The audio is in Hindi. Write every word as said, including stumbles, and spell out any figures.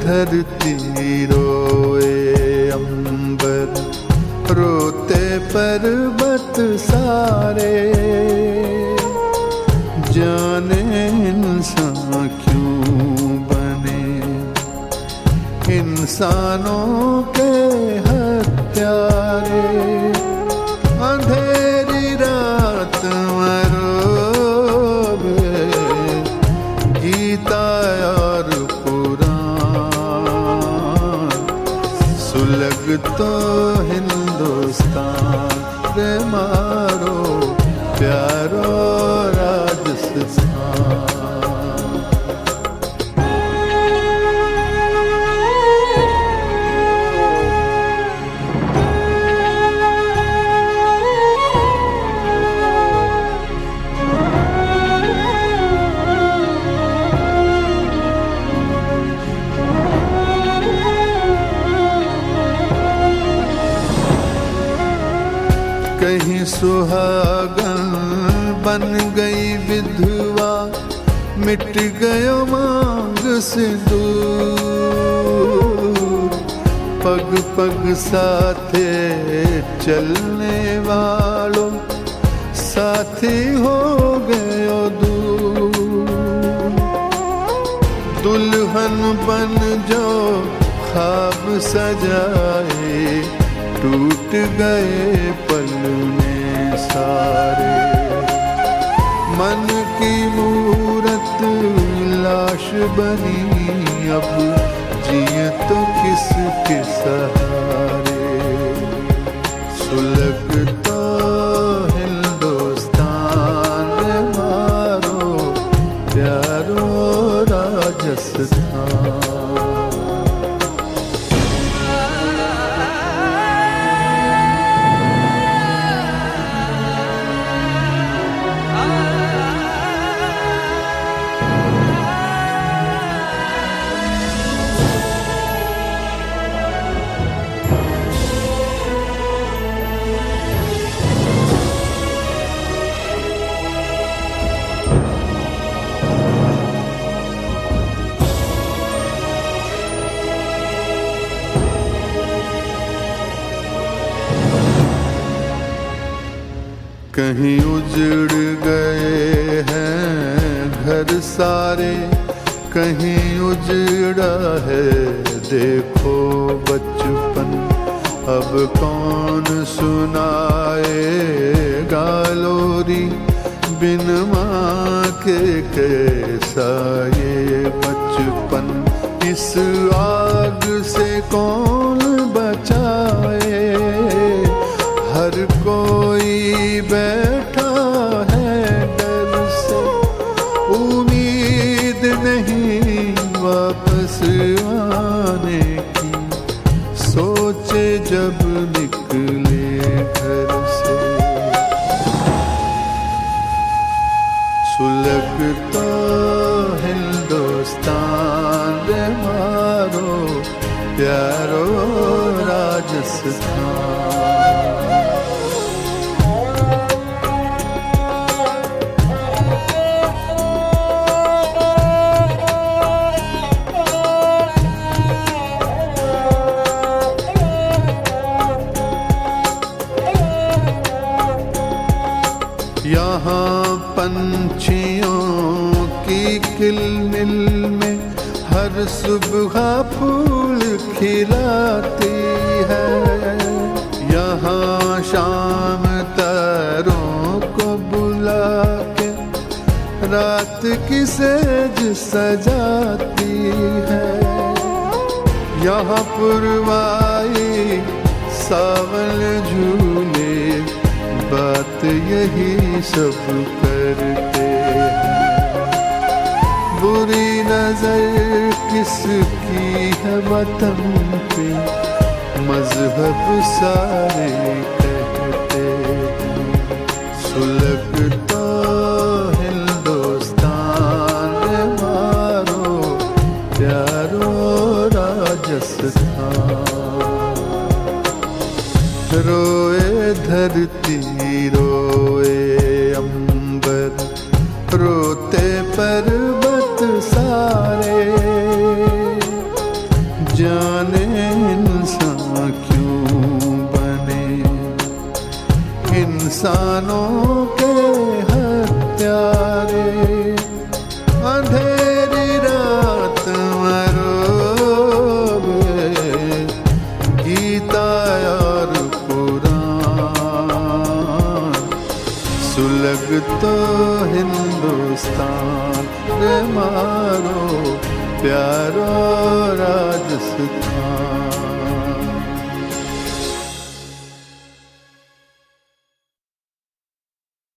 धरती रोए अंबर, रोते पर्वत सारे। जाने इंसान क्यों बने इंसानों के हत्यारे। अंधेरी रात मरोबे गीता और पुराण, सुलग तो हिंदुस्तान रे मारो प्यारो राजस्थान। कहीं सुहागन बन गई विधवा, मिट गयो मांग सिंदूर। पग पग साथे चलने वालों, साथी हो गयो दूर। दुल्हन बन जो ख्वाब सजाए, टूट गए पलने सारे। मन की मूरत लाश बनी, अब जिए तो किसके सहारे। सुलग तो हिंदुस्तान मारो प्यारो राजस्थान। कहीं उजड़ गए हैं घर सारे, कहीं उजड़ा है देखो बचपन। अब कौन सुनाएगा लोरी, बिन माँ के कैसा ये बचपन। इस आग से कौन बचाए, हर कोई बैठा है डर से। उम्मीद नहीं वापस आने की, सोचे जब निकले घर से। सुलग तो हिंदुस्तान रे मारो प्यारो राजस्थान। यहाँ पंछियों की किलमिल में हर सुबह फूल खिलाती है। यहाँ शाम तारों को बुला के रात की सेज सजाती है। यहाँ पुरवाई सावन झूले, बात यही सब करते हैं। बुरी नजर किसकी है वतन पे, मजहब सारे कहते हैं। सुलग तो हिंदुस्तान मारो प्यारो राजस्थान। रोए धरती रोए अंबर, रोते पर्वत सारे। किसानों के हत्यारे। अंधेरी रात मरोगे गीता और पुराण, सुलग तो हिंदुस्तान रे मारो प्यारो राजस्थान।